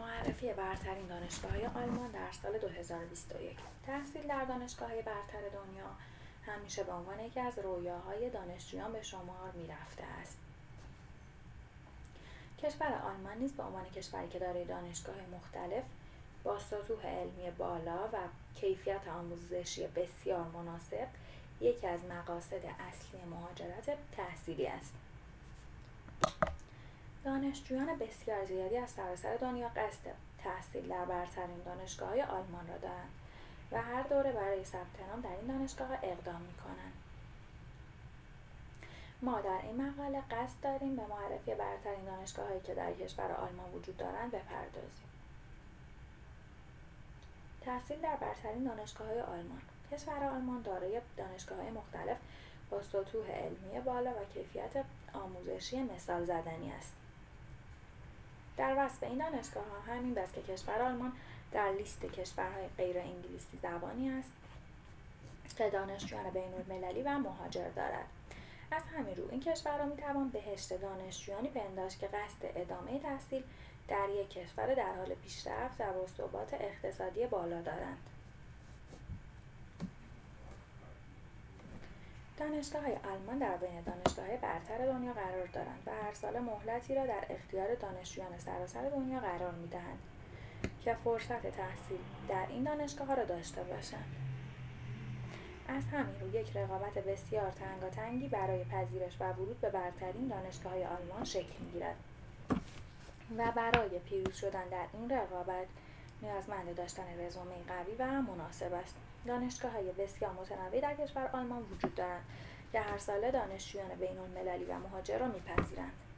معرفی برترین دانشگاه‌های آلمان در سال 2021. تحصیل در دانشگاه‌های برتر دنیا همیشه به عنوان یکی از رویاهای دانشجویان به شمار می‌رفته است. کشور آلمان نیز به عنوان کشوری که دارای دانشگاه‌های مختلف با سطوح علمی بالا و کیفیت آموزشی بسیار مناسب، یکی از مقاصد اصلی مهاجرت تحصیلی است. دانشجویان بسیار زیادی از سراسر دنیا قصد تحصیل در برترین دانشگاه‌های آلمان را دارند و هر دوره برای ثبت نام در این دانشگاه‌ها اقدام می‌کنند. ما در این مقاله قصد داریم به معرفی برترین دانشگاه‌هایی که در کشور آلمان وجود دارند بپردازیم. تحصیل در برترین دانشگاه‌های آلمان. کشور آلمان دارای دانشگاه‌های مختلف با سطوح علمی بالا و کیفیت آموزشی مثال زدنی است. در وصف این دانشگاه‌ها همین بس که کشور آلمان در لیست کشورهای غیر انگلیسی زبانی است که دانشجویان بین‌المللی و مهاجر دارد. از همین رو این کشورها می‌توان بهشت دانشجویانی پنداشت که قصد ادامه تحصیل در یک کشور در حال پیشرفت و با ثبات اقتصادی بالا دارند. دانشگاه‌های آلمان در بین دانشگاه‌های برتر دنیا قرار دارند و هر سال مهلتی را در اختیار دانشجویان سراسر دنیا قرار می‌دهند که فرصت تحصیل در این دانشگاه‌ها را داشته باشند. از همین رو یک رقابت بسیار تنگاتنگی برای پذیرش و ورود به برترین دانشگاه‌های آلمان شکل می‌گیرد و برای پیروز شدن در این رقابت نیازمند داشتن رزومه قوی و مناسب است. دانشگاه‌های بسیار متنوعی در کشور آلمان وجود دارند که هر ساله دانشجویان بین‌المللی و مهاجر را می‌پذیرند.